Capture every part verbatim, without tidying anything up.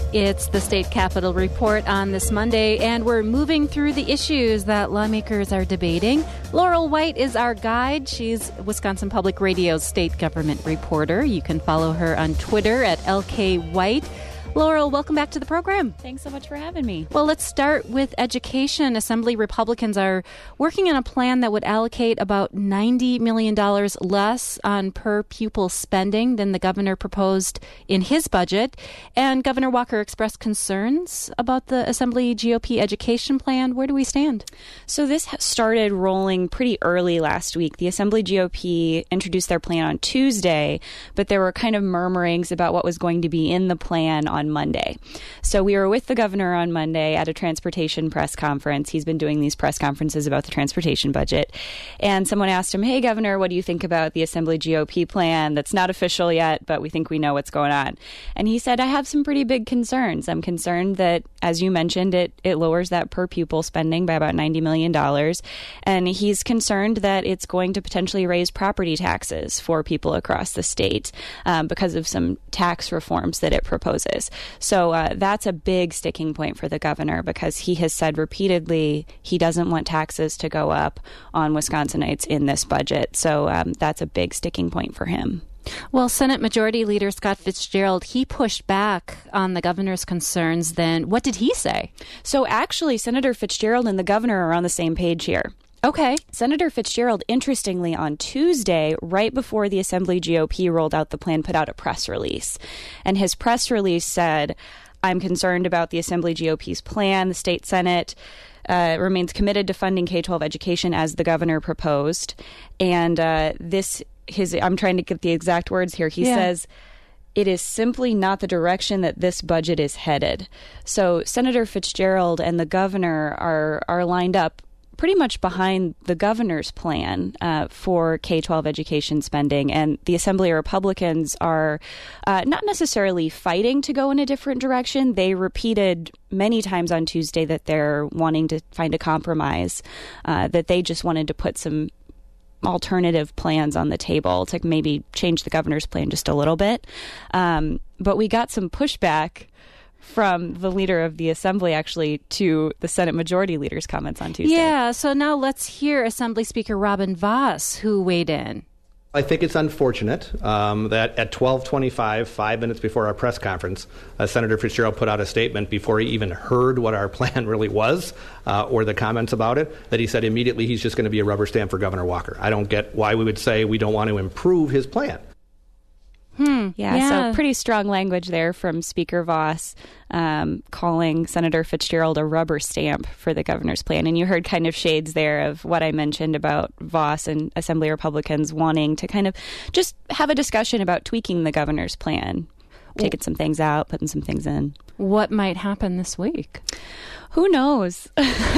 It's the State Capitol Report on this Monday, and we're moving through the issues that lawmakers are debating. Laurel White is our guide. She's Wisconsin Public Radio's state government reporter. You can follow her on Twitter at L K White. Laurel, welcome back to the program. Thanks so much for having me. Well, let's start with education. Assembly Republicans are working on a plan that would allocate about ninety million dollars less on per pupil spending than the governor proposed in his budget. And Governor Walker expressed concerns about the Assembly G O P education plan. Where do we stand? So this started rolling pretty early last week. The Assembly G O P introduced their plan on Tuesday, but there were kind of murmurings about what was going to be in the plan on Monday. So we were with the governor on Monday at a transportation press conference. He's been doing these press conferences about the transportation budget. And someone asked him, hey, Governor, what do you think about the Assembly G O P plan that's not official yet, but we think we know what's going on? And he said, I have some pretty big concerns. I'm concerned that, as you mentioned, it, it lowers that per pupil spending by about ninety million dollars. And he's concerned that it's going to potentially raise property taxes for people across the state um, because of some tax reforms that it proposes. So uh, that's a big sticking point for the governor because he has said repeatedly he doesn't want taxes to go up on Wisconsinites in this budget. So um, that's a big sticking point for him. Well, Senate Majority Leader Scott Fitzgerald, he pushed back on the governor's concerns then. What did he say? So actually, Senator Fitzgerald and the governor are on the same page here. Okay. Senator Fitzgerald, interestingly, on Tuesday, right before the Assembly G O P rolled out the plan, put out a press release. And his press release said, I'm concerned about the Assembly G O P's plan. The state Senate uh, remains committed to funding K twelve education as the governor proposed. And uh, this, his, I'm trying to get the exact words here. He yeah. says, it is simply not the direction that this budget is headed. So Senator Fitzgerald and the governor are are lined up pretty much behind the governor's plan uh, for K twelve education spending. And the Assembly Republicans are uh, not necessarily fighting to go in a different direction. They repeated many times on Tuesday that they're wanting to find a compromise, uh, that they just wanted to put some alternative plans on the table to maybe change the governor's plan just a little bit. Um, but we got some pushback from the leader of the Assembly, actually, to the Senate Majority Leader's comments on Tuesday. Yeah, so now let's hear Assembly Speaker Robin Vos, who weighed in. I think it's unfortunate um, that at twelve twenty-five, five minutes before our press conference, uh, Senator Fitzgerald put out a statement before he even heard what our plan really was uh, or the comments about it, that he said immediately he's just going to be a rubber stamp for Governor Walker. I don't get why we would say we don't want to improve his plan. Hmm. Yeah, yeah, so pretty strong language there from Speaker Vos, um, calling Senator Fitzgerald a rubber stamp for the governor's plan. And you heard kind of shades there of what I mentioned about Vos and Assembly Republicans wanting to kind of just have a discussion about tweaking the governor's plan, taking some things out, putting some things in. What might happen this week? Who knows?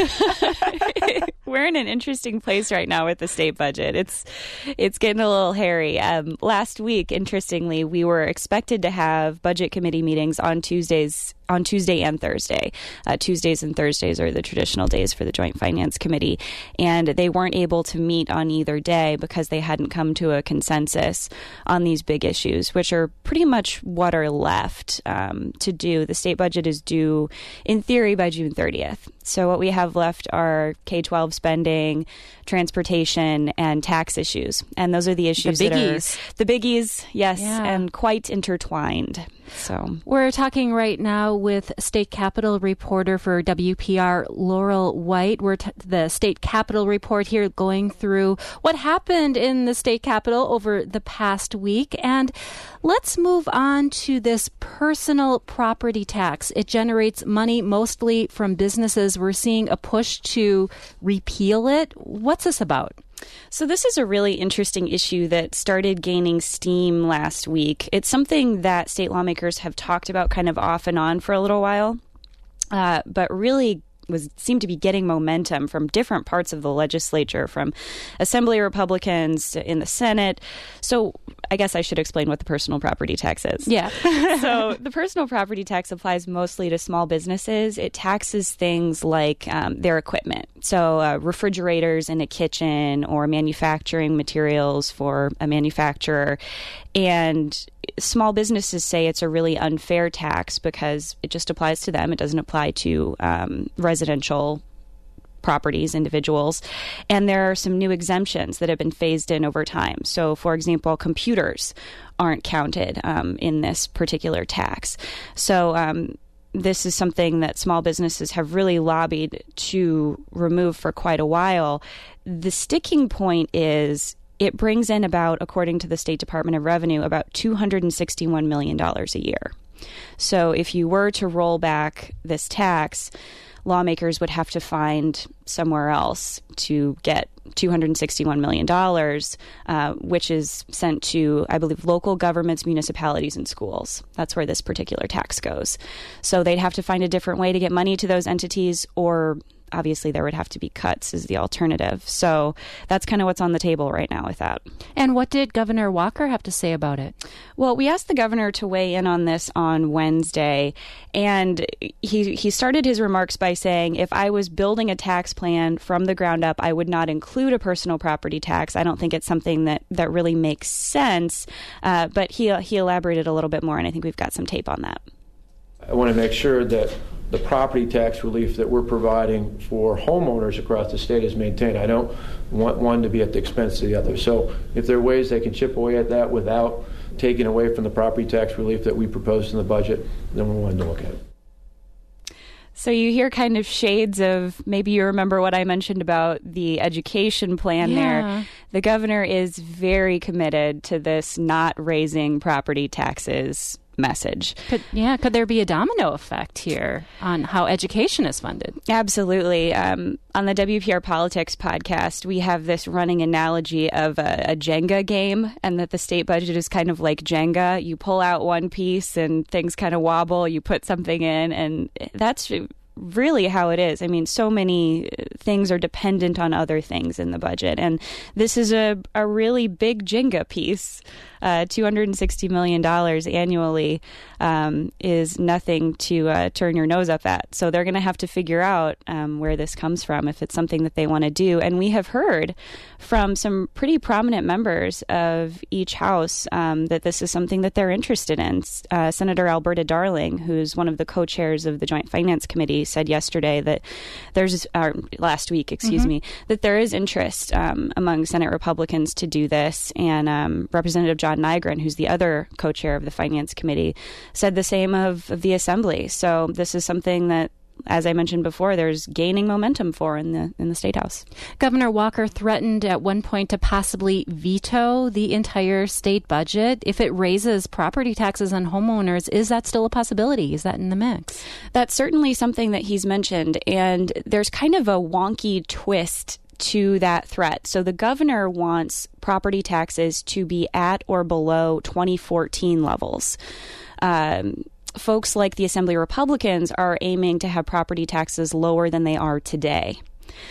We're in an interesting place right now with the state budget. It's it's getting a little hairy. Um, last week, interestingly, we were expected to have budget committee meetings on Tuesdays, on Tuesday and Thursday. Uh, Tuesdays and Thursdays are the traditional days for the Joint Finance Committee, and they weren't able to meet on either day because they hadn't come to a consensus on these big issues, which are pretty much what are left um, to do. The state budget is due, in theory, by June thirtieth. So what we have left are K twelve spending, transportation, and tax issues. And those are the issues the that biggies. are the biggies, yes, yeah. and quite intertwined. So we're talking right now with State Capitol reporter for W P R, Laurel White. We're t- the State Capitol report here going through what happened in the State Capitol over the past week. And let's move on to this personal property tax. It generates money mostly from businesses. We're seeing a push to repeal it. What's this about? So this is a really interesting issue that started gaining steam last week. It's something that state lawmakers have talked about kind of off and on for a little while, uh, but really was seemed to be getting momentum from different parts of the legislature, from Assembly Republicans in the Senate. So I guess I should explain what the personal property tax is. Yeah. So the personal property tax applies mostly to small businesses. It taxes things like um, their equipment. So uh, refrigerators in a kitchen or manufacturing materials for a manufacturer. And small businesses say it's a really unfair tax because it just applies to them. It doesn't apply to um, residential properties, individuals. And there are some new exemptions that have been phased in over time. So, for example, computers aren't counted um, in this particular tax. So, um, this is something that small businesses have really lobbied to remove for quite a while. The sticking point is it brings in about, according to the State Department of Revenue, about two hundred sixty-one million dollars a year. So if you were to roll back this tax, lawmakers would have to find somewhere else to get two hundred sixty-one million dollars, uh, which is sent to, I believe, local governments, municipalities, and schools. That's where this particular tax goes. So they'd have to find a different way to get money to those entities, or obviously there would have to be cuts as the alternative. So that's kind of what's on the table right now with that. And what did Governor Walker have to say about it? Well, we asked the governor to weigh in on this on Wednesday, and he he started his remarks by saying, if I was building a tax plan from the ground up, I would not include a personal property tax. I don't think it's something that, that really makes sense, uh, but he he elaborated a little bit more, and I think we've got some tape on that. I want to make sure that the property tax relief that we're providing for homeowners across the state is maintained. I don't want one to be at the expense of the other. So if there are ways they can chip away at that without taking away from the property tax relief that we proposed in the budget, then we're willing to look at it. So you hear kind of shades of, maybe you remember what I mentioned about the education plan yeah. there. The governor is very committed to this not raising property taxes message. Could, yeah, could there be a domino effect here on how education is funded? Absolutely. Um, on the W P R Politics podcast, we have this running analogy of a, a Jenga game, and that the state budget is kind of like Jenga. You pull out one piece and things kind of wobble, you put something in, and that's really how it is. I mean, so many things are dependent on other things in the budget, and this is a, a really big Jenga piece. Uh, two hundred sixty million dollars annually um, is nothing to uh, turn your nose up at. So they're going to have to figure out um, where this comes from, if it's something that they want to do. And we have heard from some pretty prominent members of each house um, that this is something that they're interested in. Uh, Senator Alberta Darling, who's one of the co-chairs of the Joint Finance Committee, said yesterday that there's, uh, last week, excuse mm-hmm. me, that there is interest um, among Senate Republicans to do this. And um, Representative John Nygren, who's the other co-chair of the Finance Committee, said the same of, of the Assembly. So this is something that, as I mentioned before, there's gaining momentum for in the in the State House. Governor Walker threatened at one point to possibly veto the entire state budget if it raises property taxes on homeowners. Is that still a possibility? Is that in the mix? That's certainly something that he's mentioned, and there's kind of a wonky twist to that threat. So the governor wants property taxes to be at or below twenty fourteen levels. Um, folks like the Assembly Republicans are aiming to have property taxes lower than they are today.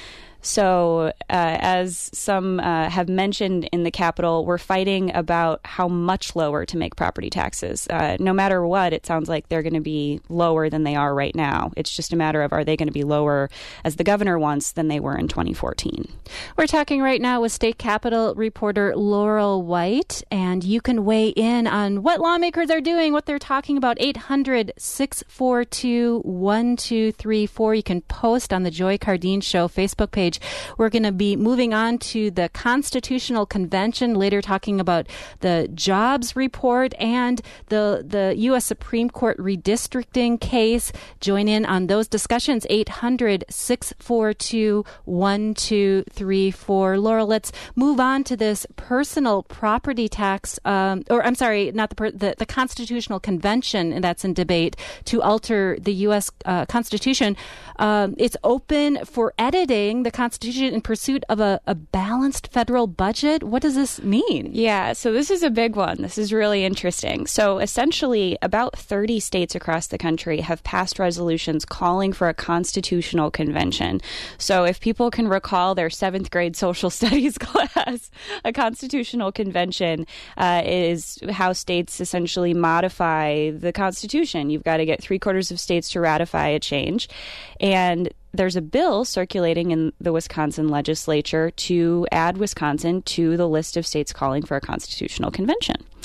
So, uh, as some uh, have mentioned in the Capitol, we're fighting about how much lower to make property taxes. Uh, no matter what, it sounds like they're going to be lower than they are right now. It's just a matter of, are they going to be lower, as the governor wants, than they were in twenty fourteen? We're talking right now with State Capitol reporter Laurel White, and you can weigh in on what lawmakers are doing, what they're talking about. eight hundred, six four two, one two three four. You can post on the Joy Cardine Show Facebook page. We're going to be moving on to the Constitutional Convention, later talking about the jobs report and the the U S Supreme Court redistricting case. Join in on those discussions, eight hundred, six four two, one two three four. Laurel, let's move on to this personal property tax, um, or I'm sorry, not the, per, the the Constitutional Convention that's in debate to alter the U S uh, Constitution. Um, it's open for editing the Constitution in pursuit of a, a balanced federal budget. What does this mean? Yeah, so this is a big one. This is really interesting. So essentially, about thirty states across the country have passed resolutions calling for a constitutional convention. So if people can recall their seventh grade social studies class, a constitutional convention uh, is how states essentially modify the Constitution. You've got to get three quarters of states to ratify a change. And there's a bill circulating in the Wisconsin legislature to add Wisconsin to the list of states calling for a constitutional convention.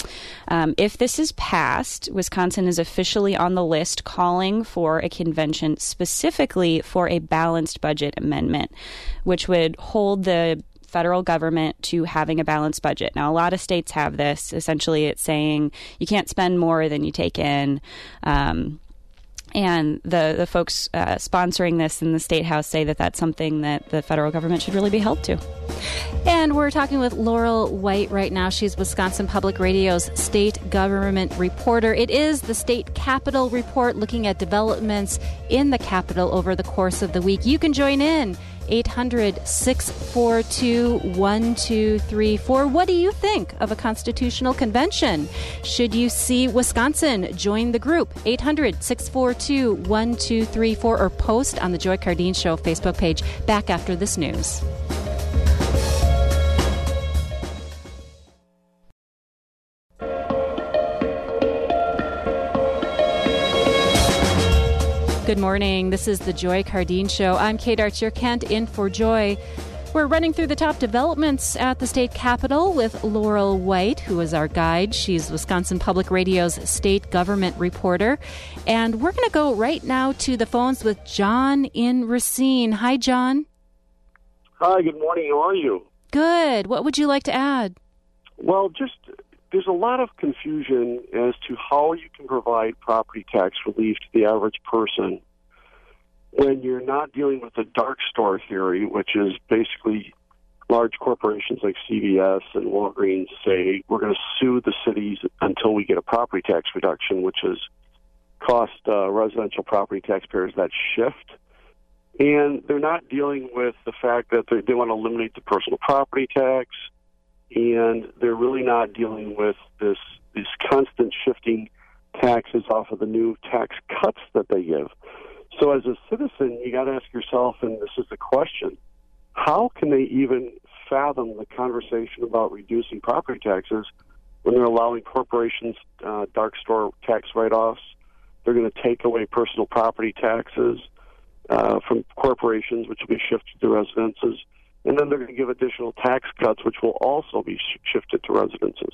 Um, if this is passed, Wisconsin is officially on the list calling for a convention specifically for a balanced budget amendment, which would hold the federal government to having a balanced budget. Now, a lot of states have this. Essentially, it's saying you can't spend more than you take in. Um, and the, the folks uh, sponsoring this in the State House say that that's something that the federal government should really be held to. And we're talking with Laurel White right now. She's Wisconsin Public Radio's state government reporter. It is the State Capitol Report, looking at developments in the Capitol over the course of the week. You can join in. eight hundred, six four two, one two three four. What do you think of a constitutional convention? Should you see Wisconsin join the group? eight hundred, six four two, one two three four, or post on the Joy Cardeen Show Facebook page. Back after this news. Good morning. This is the Joy Cardeen Show. I'm Kate Archer-Kent in for Joy. We're running through the top developments at the state capitol with Laurel White, who is our guide. She's Wisconsin Public Radio's state government reporter. And we're going to go right now to the phones with John in Racine. Hi, John. Hi, good morning. How are you? Good. What would you like to add? Well, just there's a lot of confusion as to how you can provide property tax relief to the average person when you're not dealing with the dark store theory, which is basically large corporations like C V S and Walgreens say, we're going to sue the cities until we get a property tax reduction, which has cost uh, residential property taxpayers that shift. And they're not dealing with the fact that they, they want to eliminate the personal property tax, and they're really not dealing with this these constant shifting taxes off of the new tax cuts that they give. So as a citizen, you got to ask yourself, and this is the question, how can they even fathom the conversation about reducing property taxes when they're allowing corporations uh, dark store tax write-offs? They're going to take away personal property taxes uh, from corporations, which will be shifted to residences. And then they're going to give additional tax cuts, which will also be sh- shifted to residences.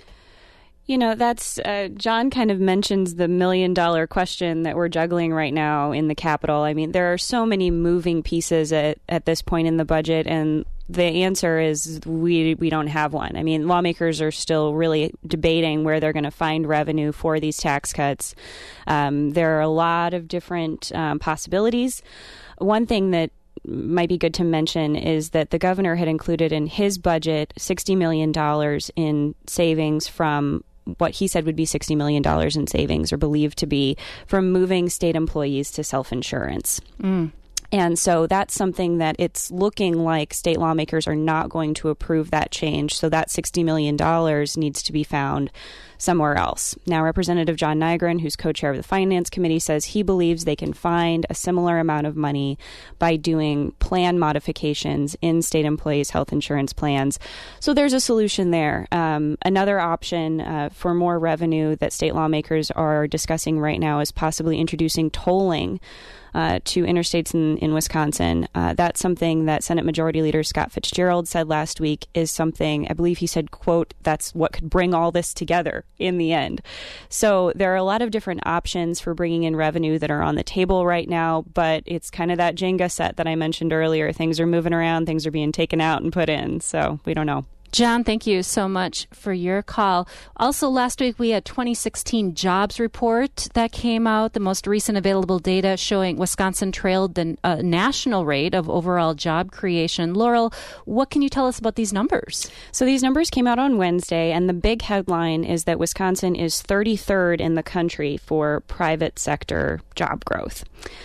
You know, that's uh, John kind of mentions the million dollar question that we're juggling right now in the Capitol. I mean, there are so many moving pieces at, at this point in the budget, and the answer is we we don't have one. I mean, lawmakers are still really debating where they're going to find revenue for these tax cuts. Um, there are a lot of different um, possibilities. One thing that might be good to mention is that the governor had included in his budget sixty million dollars in savings from what he said would be sixty million dollars in savings, or believed to be, from moving state employees to self-insurance. Mm. And so that's something that it's looking like state lawmakers are not going to approve that change. So that sixty million dollars needs to be found somewhere else. Now, Representative John Nygren, who's co-chair of the Finance Committee, says he believes they can find a similar amount of money by doing plan modifications in state employees' health insurance plans. So there's a solution there. Um, another option uh, for more revenue that state lawmakers are discussing right now is possibly introducing tolling Uh, to interstates in, in Wisconsin. Uh, that's something that Senate Majority Leader Scott Fitzgerald said last week is something, I believe he said, quote, that's what could bring all this together in the end. So there are a lot of different options for bringing in revenue that are on the table right now, but it's kind of that Jenga set that I mentioned earlier. Things are moving around, things are being taken out and put in, so we don't know. John, thank you so much for your call. Also, last week we had twenty sixteen jobs report that came out, the most recent available data showing Wisconsin trailed the uh, national rate of overall job creation. Laurel, what can you tell us about these numbers? So these numbers came out on Wednesday, and the big headline is that Wisconsin is thirty-third in the country for private sector job growth.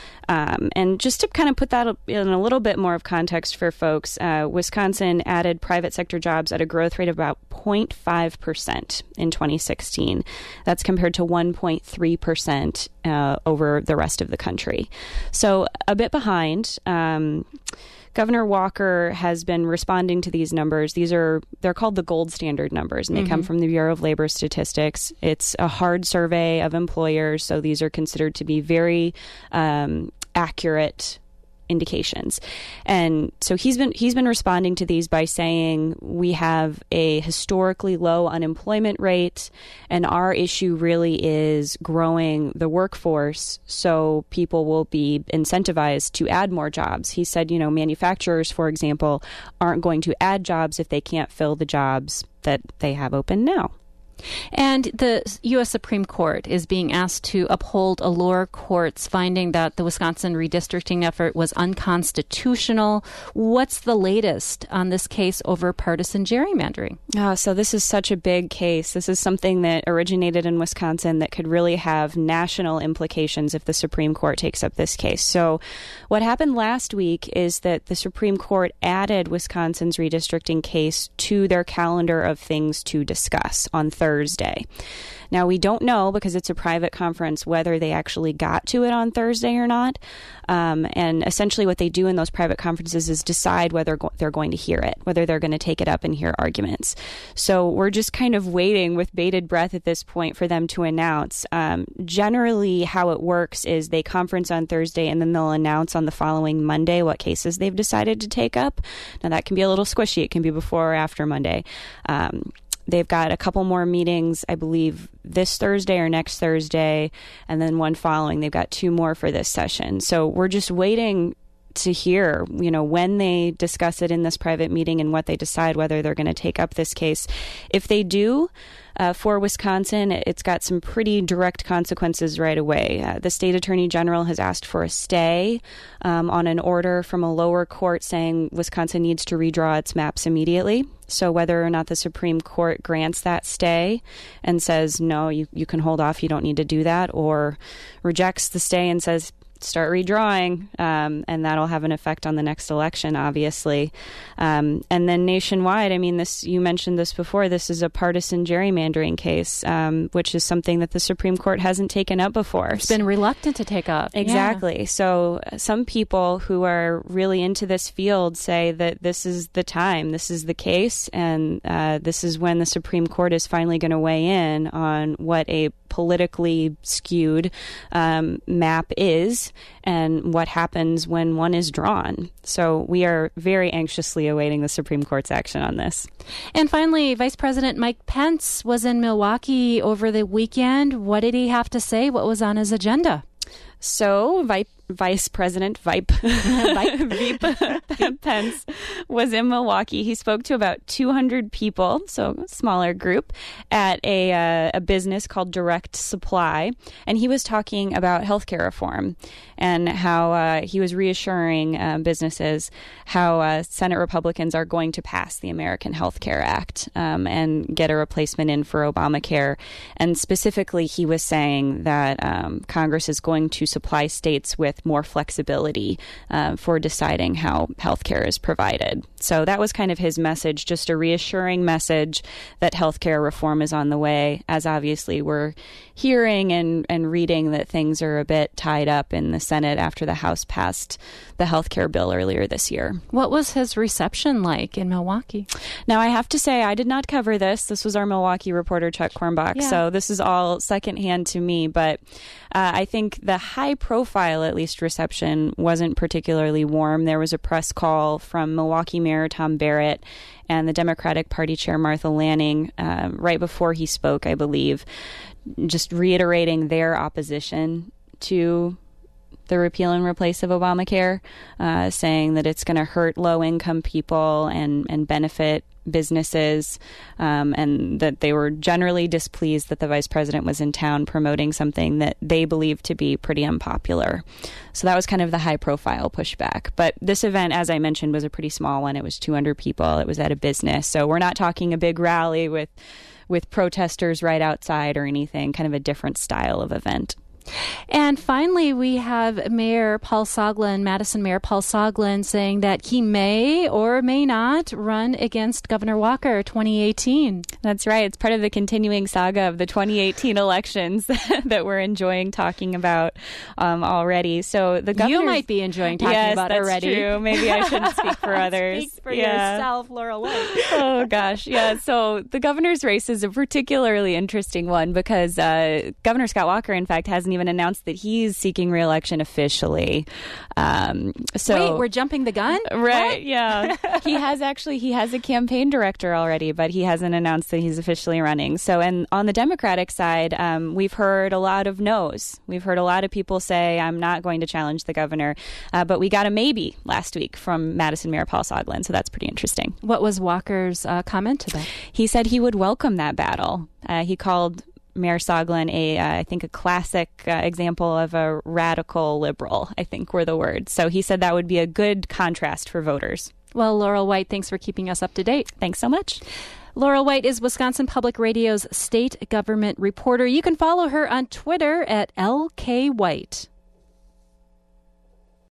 Um, and just to kind of put that in a little bit more of context for folks, uh, Wisconsin added private sector jobs at a growth rate of about zero point five percent in twenty sixteen. That's compared to one point three percent uh, over the rest of the country. So a bit behind. Um, Governor Walker has been responding to these numbers. These are, they're called the gold standard numbers, and they mm-hmm. come from the Bureau of Labor Statistics. It's a hard survey of employers, so these are considered to be very um, accurate indications. And so he's been he's been responding to these by saying we have a historically low unemployment rate, and our issue really is growing the workforce so people will be incentivized to add more jobs. He said, you know, manufacturers, for example, aren't going to add jobs if they can't fill the jobs that they have open now. And the U S Supreme Court is being asked to uphold a lower court's finding that the Wisconsin redistricting effort was unconstitutional. What's the latest on this case over partisan gerrymandering? Oh, so this is such a big case. This is something that originated in Wisconsin that could really have national implications if the Supreme Court takes up this case. So what happened last week is that the Supreme Court added Wisconsin's redistricting case to their calendar of things to discuss on Thursday. Thursday. Now, we don't know, because it's a private conference, whether they actually got to it on Thursday or not. Um, and essentially what they do in those private conferences is decide whether go- they're going to hear it, whether they're going to take it up and hear arguments. So we're just kind of waiting with bated breath at this point for them to announce. Um, generally, how it works is they conference on Thursday and then they'll announce on the following Monday what cases they've decided to take up. Now, that can be a little squishy. It can be before or after Monday. Um, They've got a couple more meetings, I believe, this Thursday or next Thursday, and then one following. They've got two more for this session. So we're just waiting to hear, you know, when they discuss it in this private meeting and what they decide whether they're going to take up this case. If they do, uh, for Wisconsin, it's got some pretty direct consequences right away. Uh, the state attorney general has asked for a stay um, on an order from a lower court saying Wisconsin needs to redraw its maps immediately. So whether or not the Supreme Court grants that stay and says, no, you, you can hold off, you don't need to do that, or rejects the stay and says, start redrawing, um, and that'll have an effect on the next election, obviously. Um, and then nationwide, I mean, this you mentioned this before, this is a partisan gerrymandering case, um, which is something that the Supreme Court hasn't taken up before. It's been reluctant to take up. Exactly. Yeah. So some people who are really into this field say that this is the time, this is the case, and uh, this is when the Supreme Court is finally going to weigh in on what a politically skewed um, map is and what happens when one is drawn. So we are very anxiously awaiting the Supreme Court's action on this. And finally, Vice President Mike Pence was in Milwaukee over the weekend. What did he have to say? What was on his agenda? So, Vi- Vice President Vipe, Vipe Pence was in Milwaukee. He spoke to about two hundred people, so a smaller group, at a, uh, a business called Direct Supply. And he was talking about healthcare reform and how uh, he was reassuring uh, businesses how uh, Senate Republicans are going to pass the American Health Care Act um, and get a replacement in for Obamacare. And specifically, he was saying that um, Congress is going to supply states with more flexibility uh, for deciding how healthcare is provided. So that was kind of his message, just a reassuring message that healthcare reform is on the way, as obviously we're hearing and, and reading that things are a bit tied up in the Senate after the House passed the healthcare bill earlier this year. What was his reception like in Milwaukee? Now, I have to say, I did not cover this. This was our Milwaukee reporter, Chuck Kornbach. Yeah. So this is all secondhand to me. But uh, I think the high profile, at least, reception wasn't particularly warm. There was a press call from Milwaukee Mayor Tom Barrett and the Democratic Party Chair Martha Lanning uh, right before he spoke, I believe, just reiterating their opposition to the repeal and replace of Obamacare, uh, saying that it's going to hurt low-income people and, and benefit businesses, um, and that they were generally displeased that the vice president was in town promoting something that they believed to be pretty unpopular. So that was kind of the high-profile pushback. But this event, as I mentioned, was a pretty small one. It was two hundred people. It was at a business. So we're not talking a big rally with with protesters right outside or anything, kind of a different style of event. And finally, we have Mayor Paul Soglin, Madison Mayor Paul Soglin, saying that he may or may not run against Governor Walker twenty eighteen. That's right. It's part of the continuing saga of the twenty eighteen elections that we're enjoying talking about um, already. So the governor, you might be enjoying talking yes, about that's already. True. Maybe I shouldn't speak for others. Speak for yeah. yourself, Laurel White. Oh gosh, yeah. So the governor's race is a particularly interesting one because uh, Governor Scott Walker, in fact, hasn't hasn't even announced that he's seeking re-election officially. Um, so Wait, we're jumping the gun? Right, What? yeah. He has actually, he has a campaign director already, but he hasn't announced that he's officially running. So, and on the Democratic side, um, we've heard a lot of no's. We've heard a lot of people say, I'm not going to challenge the governor. Uh, but we got a maybe last week from Madison Mayor Paul Soglin, so that's pretty interesting. What was Walker's uh, comment to that? He said he would welcome that battle. Uh, he called Mayor Soglin a, uh, I think, a classic uh, example of a radical liberal, I think were the words. So he said that would be a good contrast for voters. Well, Laurel White, thanks for keeping us up to date. Thanks so much. Laurel White is Wisconsin Public Radio's state government reporter. You can follow her on Twitter at L K White.